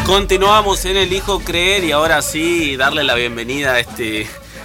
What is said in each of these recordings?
Continuamos en Elijo Creer y ahora sí darle la bienvenida a este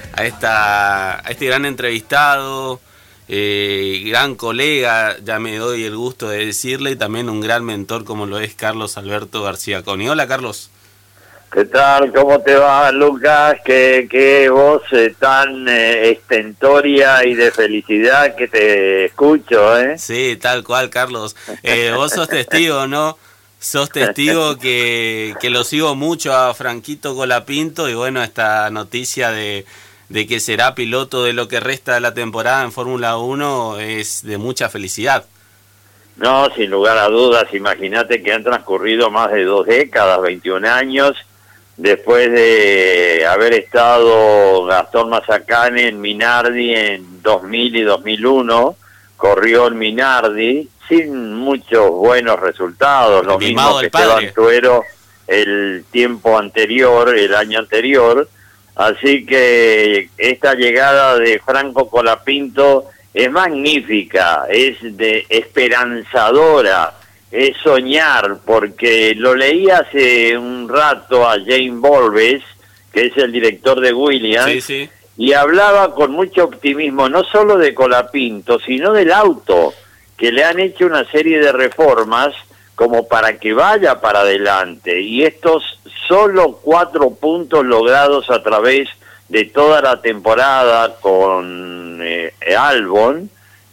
gran entrevistado, gran colega, ya me doy el gusto de decirle, y también un gran mentor como lo es Carlos Alberto García Coni. Hola, Carlos. ¿Qué tal? ¿Cómo te va, Lucas? Qué voz tan estentoria y de felicidad que te escucho, ¿eh? Sí, tal cual, Carlos. Vos sos testigo, ¿no? Sos testigo que lo sigo mucho a Franquito Colapinto, y bueno, esta noticia de que será piloto de lo que resta de la temporada en Fórmula 1 es de mucha felicidad. No, sin lugar a dudas. Imagínate que han transcurrido más de 2 décadas, 21 años, después de haber estado Gastón Mazacane en Minardi en 2000 y 2001, corrió en Minardi sin muchos buenos resultados, lo mismo que Esteban Tuero el tiempo anterior, el año anterior. Así que esta llegada de Franco Colapinto es magnífica, es de esperanzadora, es soñar, porque lo leí hace un rato a James Volves, que es el director de Williams, sí, sí, y hablaba con mucho optimismo, no solo de Colapinto, sino del auto, que le han hecho una serie de reformas como para que vaya para adelante, y estos solo 4 puntos logrados a través de toda la temporada con Albon,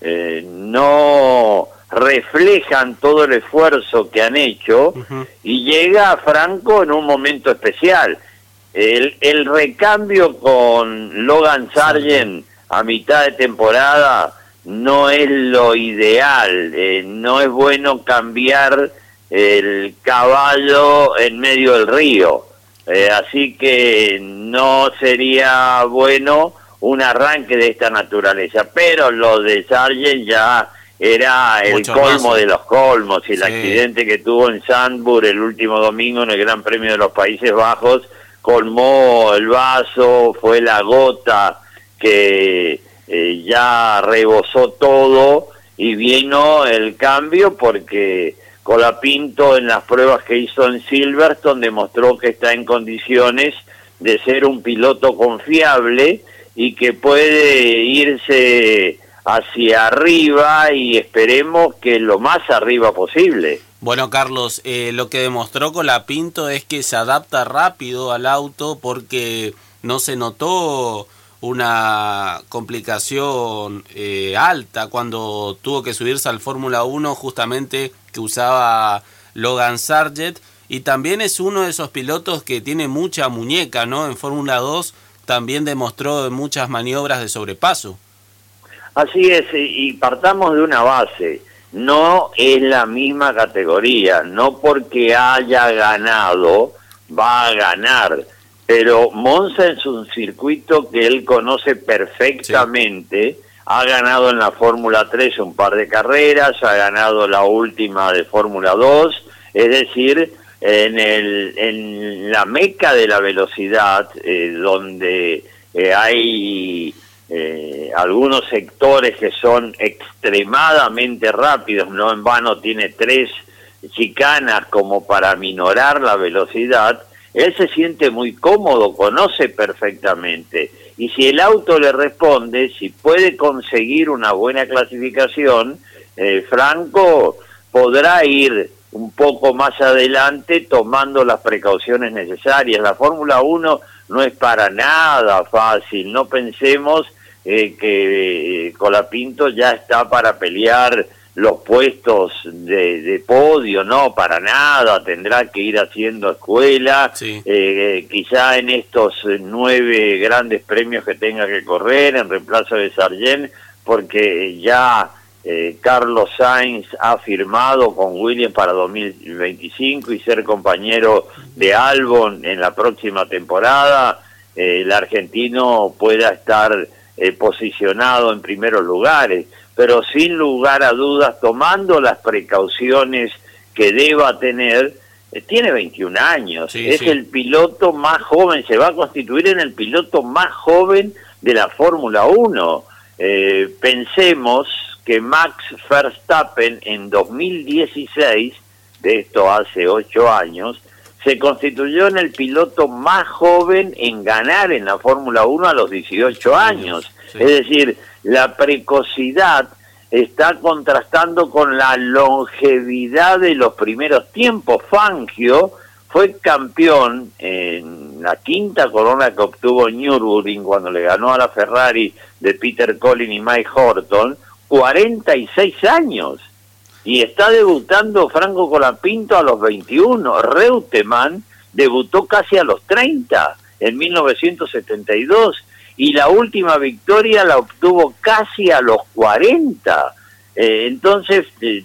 no reflejan todo el esfuerzo que han hecho, y llega Franco en un momento especial. El recambio con Logan Sargent a mitad de temporada no es lo ideal, no es bueno cambiar el caballo en medio del río, así que no sería bueno un arranque de esta naturaleza, pero lo de Sargent ya era el colmo de los colmos, y el accidente que tuvo en Zandvoort el último domingo en el Gran Premio de los Países Bajos colmó el vaso, fue la gota que ya rebosó todo, y vino el cambio porque Colapinto en las pruebas que hizo en Silverstone demostró que está en condiciones de ser un piloto confiable y que puede irse hacia arriba, y esperemos que lo más arriba posible. Bueno, Carlos, lo que demostró Colapinto es que se adapta rápido al auto, porque no se notó una complicación alta cuando tuvo que subirse al Fórmula 1, justamente que usaba Logan Sargent, y también es uno de esos pilotos que tiene mucha muñeca, ¿no? En Fórmula 2 también demostró muchas maniobras de sobrepaso. Así es, y partamos de una base, no es la misma categoría, no porque haya ganado va a ganar, pero Monza es un circuito que él conoce perfectamente, sí. Ha ganado en la Fórmula 3 un par de carreras, ha ganado la última de Fórmula 2, es decir, en la meca de la velocidad, donde hay algunos sectores que son extremadamente rápidos, no en vano tiene 3 chicanas como para minorar la velocidad. Él se siente muy cómodo, conoce perfectamente, y si el auto le responde, si puede conseguir una buena clasificación, Franco podrá ir un poco más adelante tomando las precauciones necesarias. La Fórmula 1 no es para nada fácil, no pensemos que Colapinto ya está para pelear los puestos de podio, no, para nada, tendrá que ir haciendo escuela, sí. Quizá en estos 9 grandes premios que tenga que correr en reemplazo de Sargent, porque ya Carlos Sainz ha firmado con Williams para 2025 y ser compañero de Albon en la próxima temporada, el argentino pueda estar posicionado en primeros lugares, pero sin lugar a dudas, tomando las precauciones que deba tener, tiene 21 años, sí, es sí. El piloto más joven, se va a constituir en el piloto más joven de la Fórmula 1. Pensemos que Max Verstappen en 2016, de esto hace 8 años, se constituyó en el piloto más joven en ganar en la Fórmula 1 a los 18 años. Sí. Es decir, la precocidad está contrastando con la longevidad de los primeros tiempos. Fangio fue campeón en la quinta corona que obtuvo en Nürburgring cuando le ganó a la Ferrari de Peter Collins y Mike Horton, 46 años. Y está debutando Franco Colapinto a los 21. Reutemann debutó casi a los 30, en 1972. Y la última victoria la obtuvo casi a los 40. Entonces,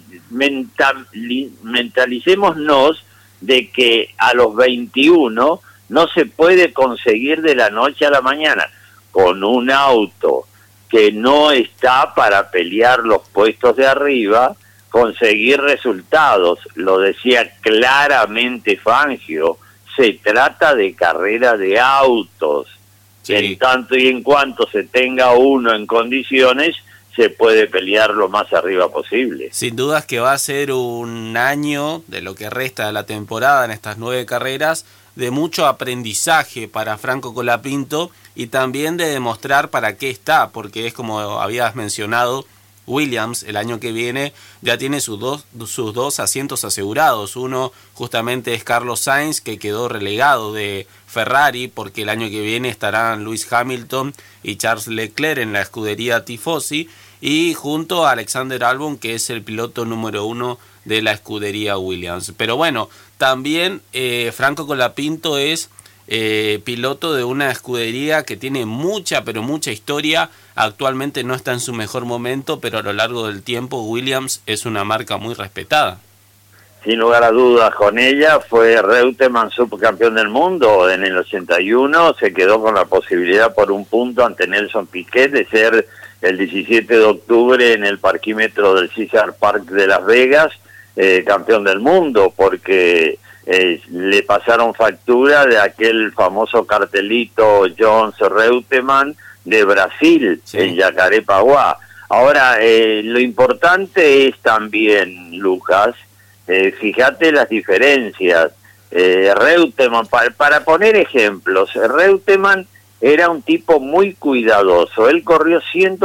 mentalicémonos de que a los 21 no se puede conseguir de la noche a la mañana con un auto que no está para pelear los puestos de arriba, conseguir resultados. Lo decía claramente Fangio, se trata de carrera de autos. Sí. En tanto y en cuanto se tenga uno en condiciones, se puede pelear lo más arriba posible. Sin dudas que va a ser un año, de lo que resta de la temporada en estas 9 carreras, de mucho aprendizaje para Franco Colapinto y también de demostrar para qué está, porque es como habías mencionado, Williams el año que viene ya tiene sus dos asientos asegurados. Uno justamente es Carlos Sainz, que quedó relegado de Ferrari porque el año que viene estarán Lewis Hamilton y Charles Leclerc en la escudería Tifosi, y junto a Alexander Albon, que es el piloto número 1 de la escudería Williams. Pero bueno, también Franco Colapinto es piloto de una escudería que tiene mucha, pero mucha historia. Actualmente no está en su mejor momento, pero a lo largo del tiempo Williams es una marca muy respetada. Sin lugar a dudas, con ella fue Reutemann subcampeón del mundo en el 81, se quedó con la posibilidad por un punto ante Nelson Piquet de ser el 17 de octubre en el parquímetro del Caesars Park de Las Vegas, campeón del mundo, porque le pasaron factura de aquel famoso cartelito Jones Reutemann de Brasil, sí, en Jacarepaguá. Ahora, lo importante es también, Lucas, fíjate las diferencias. Reutemann, para poner ejemplos, Reutemann era un tipo muy cuidadoso. Él corrió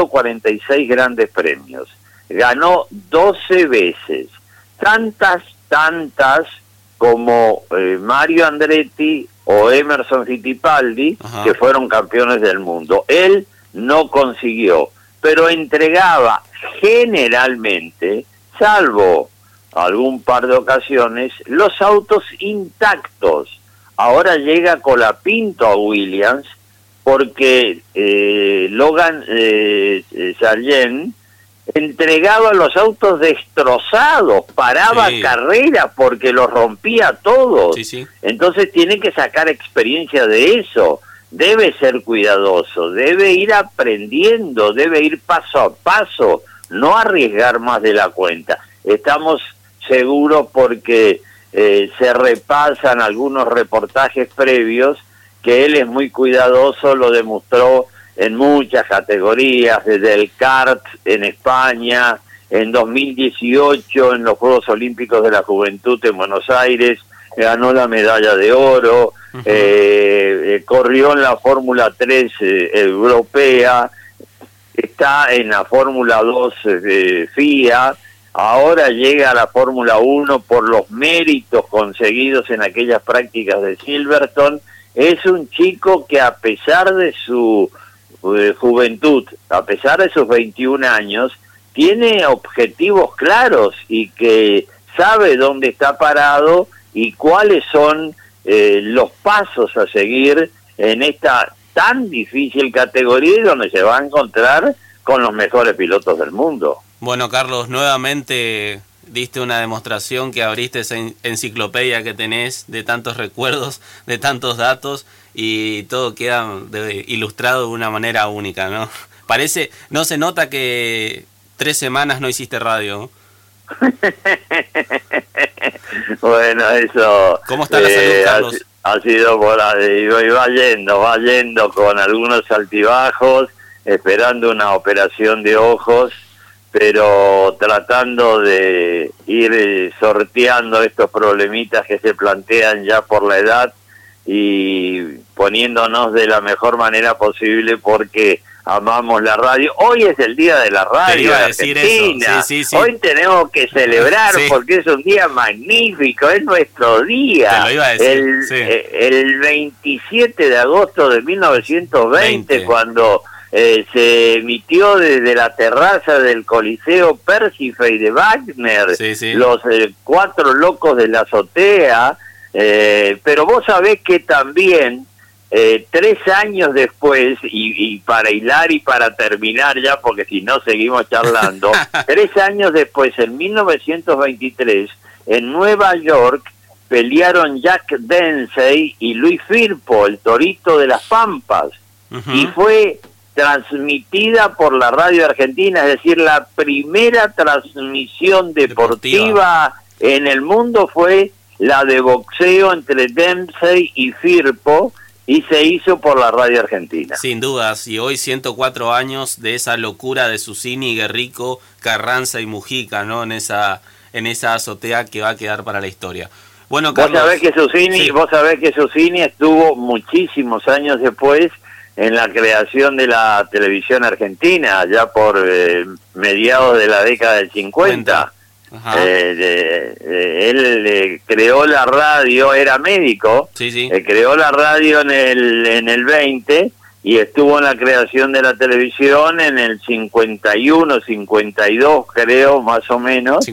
146 grandes premios, ganó 12 veces, tantas como Mario Andretti o Emerson Fittipaldi, ajá, que fueron campeones del mundo. Él no consiguió, pero entregaba generalmente, salvo algún par de ocasiones, los autos intactos. Ahora llega Colapinto a Williams porque Logan Sargent entregaba los autos destrozados, paraba, sí, carreras porque los rompía todos. Sí, sí. Entonces tiene que sacar experiencia de eso, debe ser cuidadoso, debe ir aprendiendo, debe ir paso a paso, no arriesgar más de la cuenta. Estamos seguros porque se repasan algunos reportajes previos que él es muy cuidadoso, lo demostró en muchas categorías, desde el kart en España, en 2018 en los Juegos Olímpicos de la Juventud en Buenos Aires, ganó la medalla de oro, corrió en la Fórmula 3 europea, está en la Fórmula 2 FIA, ahora llega a la Fórmula 1 por los méritos conseguidos en aquellas prácticas de Silverstone. Es un chico que a pesar de su juventud, a pesar de sus 21 años, tiene objetivos claros y que sabe dónde está parado y cuáles son los pasos a seguir en esta tan difícil categoría y donde se va a encontrar con los mejores pilotos del mundo. Bueno, Carlos, nuevamente diste una demostración que abriste esa enciclopedia que tenés de tantos recuerdos, de tantos datos, y todo queda ilustrado de una manera única, ¿no? Parece, no se nota que 3 semanas no hiciste radio. Bueno, eso... ¿Cómo está la salud, Carlos? Ha sido por ahí, va yendo con algunos altibajos, esperando una operación de ojos pero tratando de ir sorteando estos problemitas que se plantean ya por la edad y poniéndonos de la mejor manera posible porque amamos la radio. Hoy es el día de la radio en Argentina. Sí. Hoy tenemos que celebrar porque es un día magnífico, es nuestro día. Te lo iba a decir, el 27 de agosto de 1920, cuando se emitió desde la terraza del Coliseo Persífae de Wagner, los 4 locos de la azotea, pero vos sabés que también 3 años después, y para hilar y para terminar ya, porque si no seguimos charlando, 3 años después, en 1923, en Nueva York, pelearon Jack Dempsey y Luis Firpo, el Torito de las Pampas, y fue transmitida por la radio argentina, es decir, la primera transmisión deportiva en el mundo fue la de boxeo entre Dempsey y Firpo, y se hizo por la radio argentina. Sin dudas, y hoy 104 años de esa locura de Susini, Guerrico, Carranza y Mujica, ¿no? En esa azotea que va a quedar para la historia. Bueno, Carlos, vos sabés que Susini estuvo muchísimos años después en la creación de la televisión argentina, ya por mediados de la década del 50. Él creó la radio, era médico, creó la radio en el 20 y estuvo en la creación de la televisión en el 51, 52 creo, más o menos.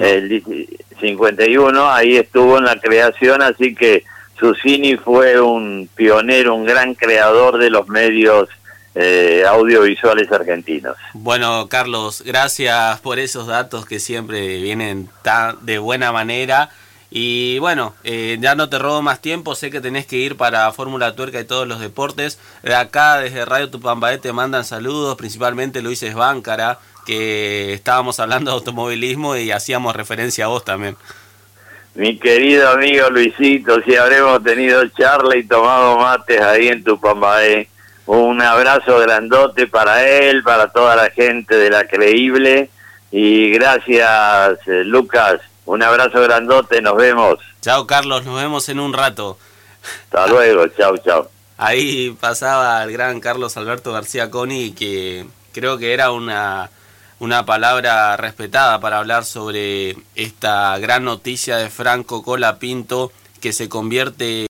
51, ahí estuvo en la creación, así que Susini fue un pionero, un gran creador de los medios audiovisuales argentinos. Bueno, Carlos, gracias por esos datos que siempre vienen de buena manera. Y bueno, ya no te robo más tiempo, sé que tenés que ir para Fórmula Tuerca y todos los deportes. De acá, desde Radio Tupambaé, te mandan saludos, principalmente Luis Esbáncara, que estábamos hablando de automovilismo y hacíamos referencia a vos también. Mi querido amigo Luisito, si habremos tenido charla y tomado mates ahí en Tupambaé. Un abrazo grandote para él, para toda la gente de La Creíble. Y gracias, Lucas. Un abrazo grandote, nos vemos. Chao, Carlos, nos vemos en un rato. Hasta luego, chao. Ahí pasaba el gran Carlos Alberto García Coni, que creo que era una palabra respetada para hablar sobre esta gran noticia de Franco Colapinto, que se convierte